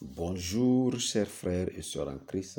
Bonjour, chers frères et sœurs en Christ.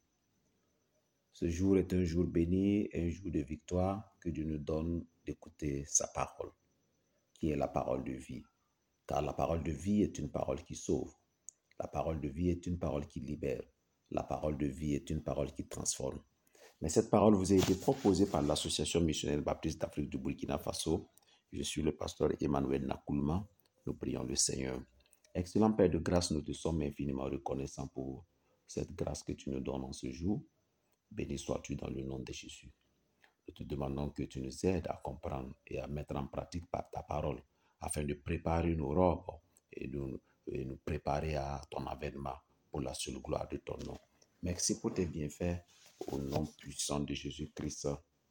Ce jour est un jour béni, un jour de victoire que Dieu nous donne d'écouter sa parole, qui est la parole de vie. Car la parole de vie est une parole qui sauve. La parole de vie est une parole qui libère. La parole de vie est une parole qui transforme. Mais cette parole vous a été proposée par l'Association missionnaire baptiste d'Afrique du Burkina Faso. Je suis le pasteur Emmanuel Nakoulma. Nous prions le Seigneur. Excellent Père de grâce, nous te sommes infiniment reconnaissants pour cette grâce que tu nous donnes en ce jour. Béni sois-tu dans le nom de Jésus. Nous te demandons que tu nous aides à comprendre et à mettre en pratique par ta parole afin de préparer nos robes et de nous préparer à ton avènement pour la seule gloire de ton nom. Merci pour tes bienfaits au nom puissant de Jésus-Christ.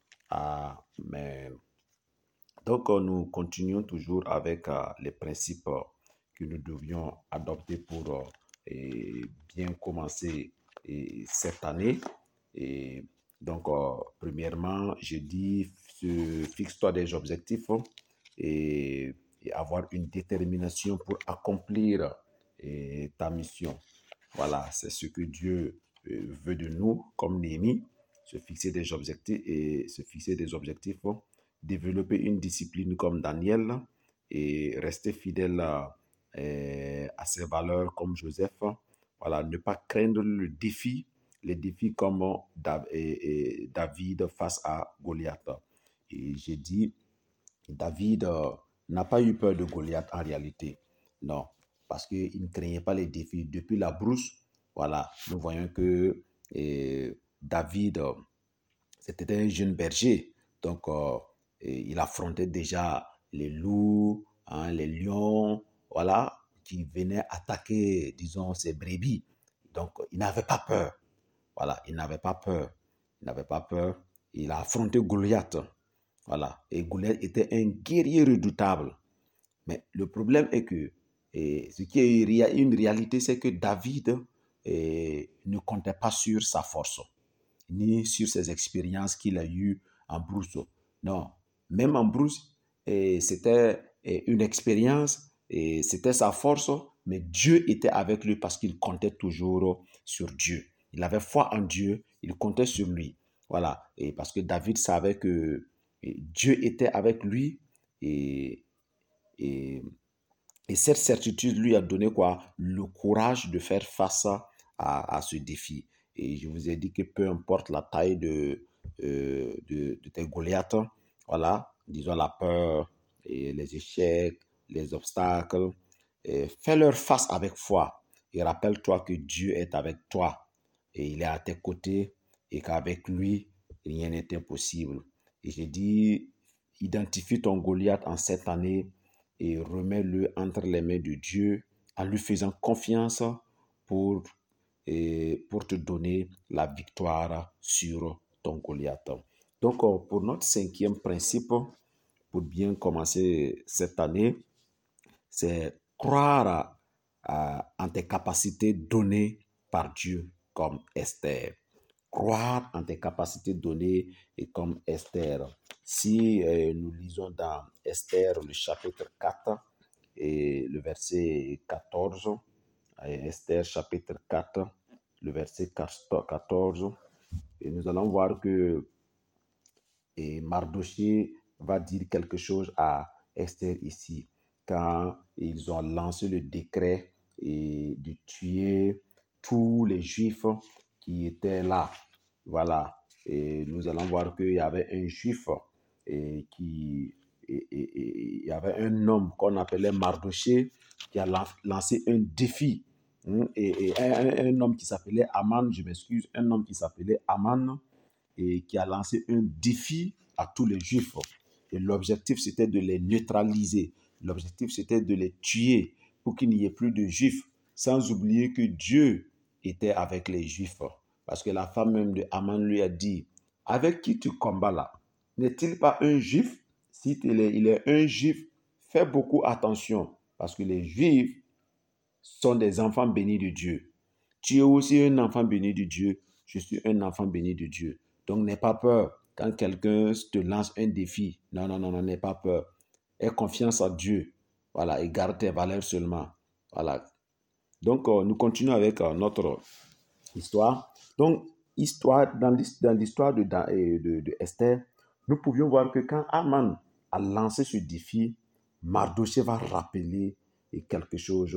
Amen. Donc, nous continuons toujours avec les principes que nous devions adopter pour bien commencer cette année. Et donc, premièrement, je dis, fixe-toi des objectifs et avoir une détermination pour accomplir ta mission. Voilà, c'est ce que Dieu veut de nous, comme Néhémie, se fixer des objectifs, développer une discipline comme Daniel et rester fidèle à ses valeurs comme Joseph. Voilà, ne pas craindre les défis comme David face à Goliath. Et j'ai dit, David n'a pas eu peur de Goliath en réalité. Non, parce qu'il ne craignait pas les défis. Depuis la brousse, voilà, nous voyons que David, c'était un jeune berger. Donc, il affrontait déjà les loups, les lions, voilà, qui venaient attaquer, disons, ses brebis. Donc, il n'avait pas peur. Voilà, il n'avait pas peur. Il n'avait pas peur. Il a affronté Goliath. Voilà, et Goliath était un guerrier redoutable. Mais le problème est que ce qui est une réalité, c'est que David ne comptait pas sur sa force, ni sur ses expériences qu'il a eues en brousse. Non, même en brousse, c'était une expérience, c'était sa force, mais Dieu était avec lui parce qu'il comptait toujours sur Dieu. Il avait foi en Dieu, il comptait sur lui. Voilà, et parce que David savait que Dieu était avec lui et, et, et cette certitude lui a donné quoi? Le courage de faire face à ce défi. Et je vous ai dit que peu importe la taille de tes Goliaths, voilà, disons la peur, et les échecs, les obstacles, fais-leur face avec foi. Et rappelle-toi que Dieu est avec toi et il est à tes côtés et qu'avec lui, rien n'est impossible. Et j'ai dit, identifie ton Goliath en cette année et remets-le entre les mains de Dieu en lui faisant confiance pour, pour te donner la victoire sur ton Goliath. Donc, pour notre cinquième principe, pour bien commencer cette année, c'est croire en tes capacités données par Dieu comme Esther. Croire en tes capacités données et comme Esther. Si nous lisons dans Esther le chapitre 4 et le verset 14, Esther chapitre 4, le verset 14, et nous allons voir que Mardochée va dire quelque chose à Esther ici, quand ils ont lancé le décret de tuer tous les Juifs qui étaient là. Voilà. Et nous allons voir qu'il y avait un Juif il y avait un homme qu'on appelait Mardochée qui a lancé un défi. Et un homme qui s'appelait Aman, je m'excuse, un homme qui s'appelait Aman et qui a lancé un défi à tous les Juifs. Et l'objectif, c'était de les neutraliser. L'objectif, c'était de les tuer pour qu'il n'y ait plus de Juifs, sans oublier que Dieu était avec les Juifs. Parce que la femme même de Aman lui a dit, avec qui tu combats là? N'est-il pas un Juif? Si il est un Juif, fais beaucoup attention, parce que les Juifs sont des enfants bénis de Dieu. Tu es aussi un enfant béni de Dieu. Je suis un enfant béni de Dieu. Donc, n'aie pas peur quand quelqu'un te lance un défi. Non, non, non, non, n'aie pas peur. Aie confiance en Dieu. Voilà, et garde tes valeurs seulement. Voilà. Donc, nous continuons avec notre histoire. Donc, dans l'histoire de Esther, nous pouvions voir que quand Haman a lancé ce défi, Mardoché va rappeler quelque chose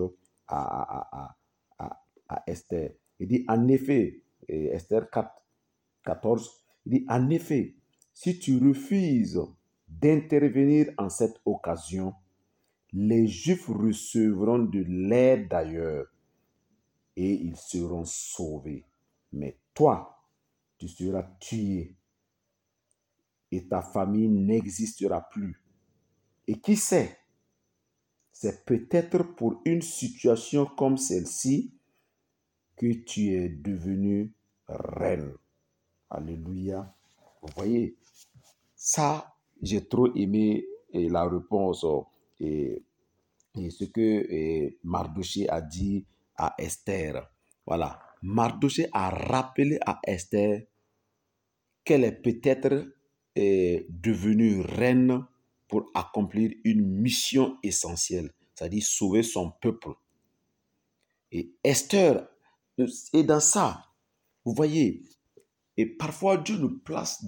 à Esther. Il dit, en effet, Esther 4, 14, il dit, en effet, si tu refuses d'intervenir en cette occasion, les Juifs recevront de l'aide d'ailleurs et ils seront sauvés. Mais toi, tu seras tué et ta famille n'existera plus. Et qui sait, c'est peut-être pour une situation comme celle-ci que tu es devenue reine. Alléluia. Vous voyez, ça, j'ai trop aimé la réponse et ce que Mardoché a dit à Esther. Voilà. Mardoché a rappelé à Esther qu'elle est peut-être devenue reine pour accomplir une mission essentielle, c'est-à-dire sauver son peuple. Et Esther est dans ça. Vous voyez, et parfois Dieu nous place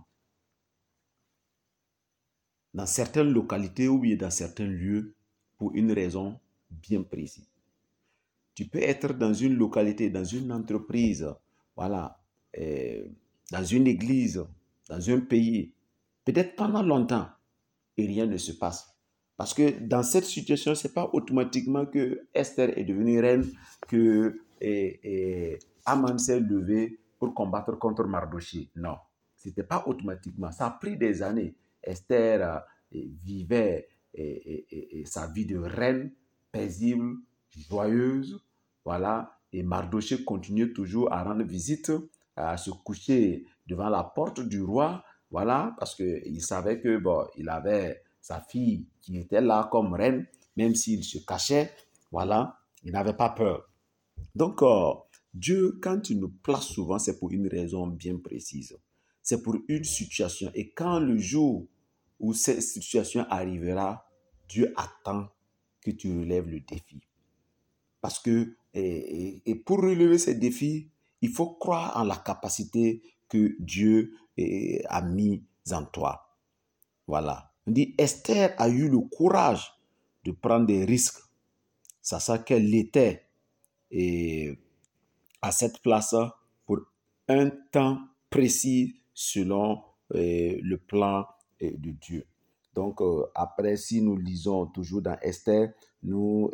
dans certaines localités ou bien dans certains lieux pour une raison bien précise. Tu peux être dans une localité, dans une entreprise, voilà, dans une église, dans un pays, peut-être pendant longtemps, et rien ne se passe. Parce que dans cette situation, ce n'est pas automatiquement que Esther est devenue reine, que Haman s'est levé pour combattre contre Mardoché. Non, ce n'était pas automatiquement. Ça a pris des années. Esther vivait sa vie de reine, paisible, joyeuse, voilà. Et Mardoché continuait toujours à rendre visite, à se coucher devant la porte du roi, voilà, parce qu'il savait que bon, il avait sa fille qui était là comme reine, même s'il se cachait, voilà, il n'avait pas peur. Donc, Dieu, quand il nous place souvent, c'est pour une raison bien précise. C'est pour une situation. Et quand le jour où cette situation arrivera, Dieu attend que tu relèves le défi. Parce que, et pour relever ces défis, il faut croire en la capacité que Dieu a mis en toi. Voilà. On dit, Esther a eu le courage de prendre des risques. C'est ça qu'elle était à cette place pour un temps précis selon le plan de Dieu. Donc, après, si nous lisons toujours dans Esther, nous,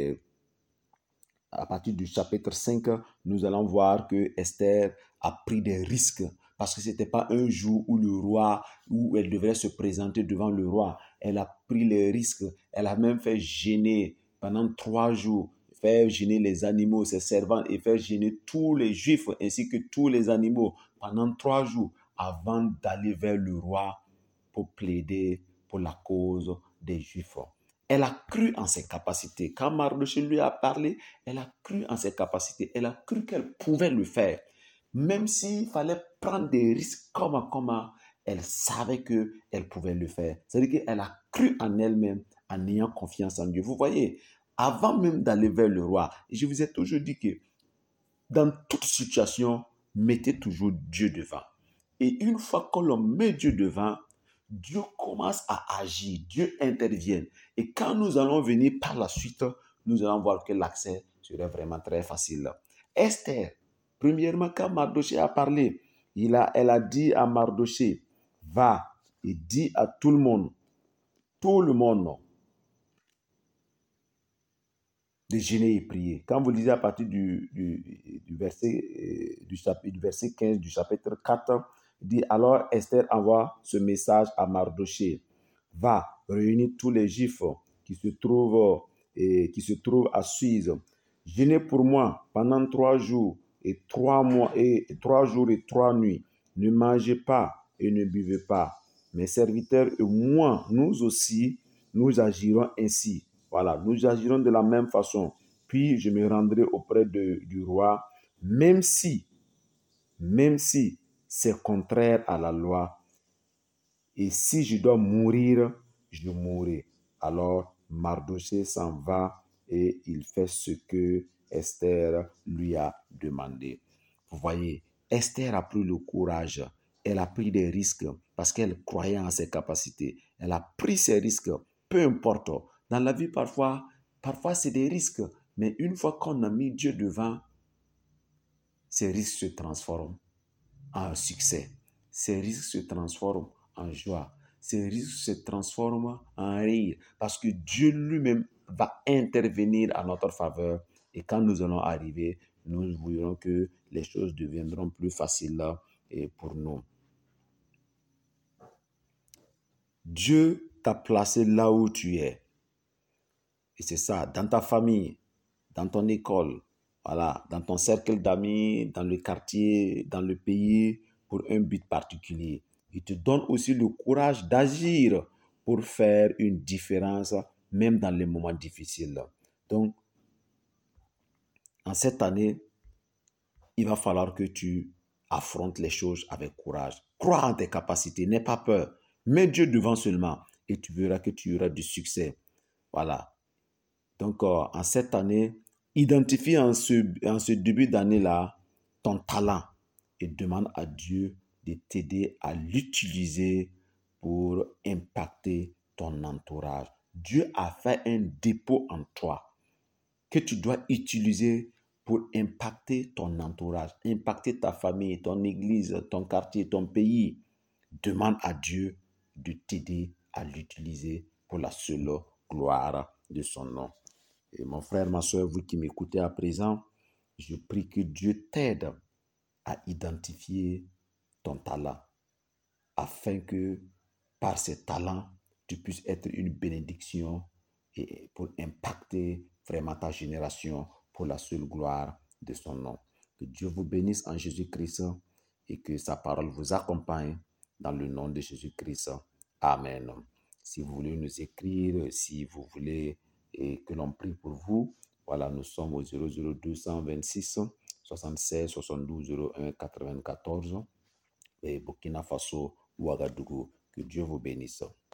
à partir du chapitre 5, nous allons voir que Esther a pris des risques parce que ce n'était pas un jour où le roi, où elle devrait se présenter devant le roi. Elle a pris les risques. Elle a même fait gêner pendant 3 jours, faire gêner les animaux, ses servantes, et faire gêner tous les Juifs ainsi que tous les animaux pendant 3 jours avant d'aller vers le roi pour plaider pour la cause des Juifs. Elle a cru en ses capacités. Quand Mardoché lui a parlé, elle a cru en ses capacités. Elle a cru qu'elle pouvait le faire. Même s'il fallait prendre des risques comment, elle savait qu'elle pouvait le faire. C'est-à-dire qu'elle a cru en elle-même en ayant confiance en Dieu. Vous voyez, avant même d'aller vers le roi, je vous ai toujours dit que dans toute situation, mettez toujours Dieu devant. Et une fois que l'on met Dieu devant, Dieu commence à agir, Dieu intervient. Et quand nous allons venir par la suite, nous allons voir que l'accès serait vraiment très facile. Esther, premièrement, quand Mardoché a parlé, elle a dit à Mardoché, va et dis à tout le monde, de jeûner et prier. Quand vous lisez à partir du verset 15 du chapitre 4, il dit, alors Esther envoie ce message à Mardoché. Va, réunir tous les Juifs qui se trouvent à Suse. Jeûnez pour moi pendant 3 jours et 3 mois et 3 jours et 3 nuits. Ne mangez pas et ne buvez pas. Mes serviteurs et moi, nous aussi, nous agirons ainsi. Voilà, nous agirons de la même façon. Puis je me rendrai auprès du roi, même si c'est contraire à la loi. Et si je dois mourir, je mourrai. Alors Mardoché s'en va et il fait ce que Esther lui a demandé. Vous voyez, Esther a pris le courage. Elle a pris des risques parce qu'elle croyait en ses capacités. Elle a pris ses risques, peu importe. Dans la vie, parfois c'est des risques. Mais une fois qu'on a mis Dieu devant, ces risques se transforment en succès. Ces risques se transforment en joie. Ces risques se transforment en rire. Parce que Dieu lui-même va intervenir à notre faveur. Et quand nous allons arriver, nous verrons que les choses deviendront plus faciles pour nous. Dieu t'a placé là où tu es. Et c'est ça, dans ta famille, dans ton école, voilà, dans ton cercle d'amis, dans le quartier, dans le pays, pour un but particulier. Il te donne aussi le courage d'agir pour faire une différence, même dans les moments difficiles. Donc, en cette année, il va falloir que tu affrontes les choses avec courage. Crois en tes capacités, n'aie pas peur. Mets Dieu devant seulement et tu verras que tu auras du succès. Voilà. Donc, en cette année, identifie en ce début d'année-là ton talent et demande à Dieu de t'aider à l'utiliser pour impacter ton entourage. Dieu a fait un dépôt en toi que tu dois utiliser pour impacter ton entourage, impacter ta famille, ton église, ton quartier, ton pays. Demande à Dieu de t'aider à l'utiliser pour la seule gloire de son nom. Et mon frère, ma soeur, vous qui m'écoutez à présent, je prie que Dieu t'aide à identifier ton talent afin que par ces talents, tu puisses être une bénédiction et pour impacter vraiment ta génération pour la seule gloire de son nom. Que Dieu vous bénisse en Jésus-Christ et que sa parole vous accompagne dans le nom de Jésus-Christ. Amen. Si vous voulez nous écrire, si vous voulez que l'on prie pour vous, voilà, nous sommes au 00226 76 72 01 94 et Burkina Faso, Ouagadougou. Que Dieu vous bénisse.